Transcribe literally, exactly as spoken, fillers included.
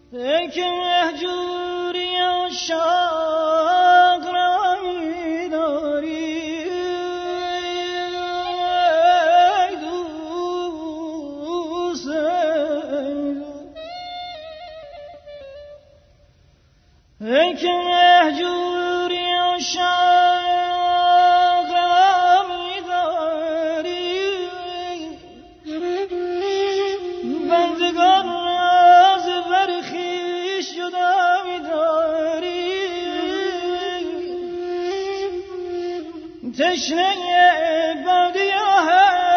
ای که مهجوری عاشق را می‌داری ای دوست ای که مهجوری عاشق را می‌داری بندگان را ز بر خویش جدا می‌داری تشنه بادیه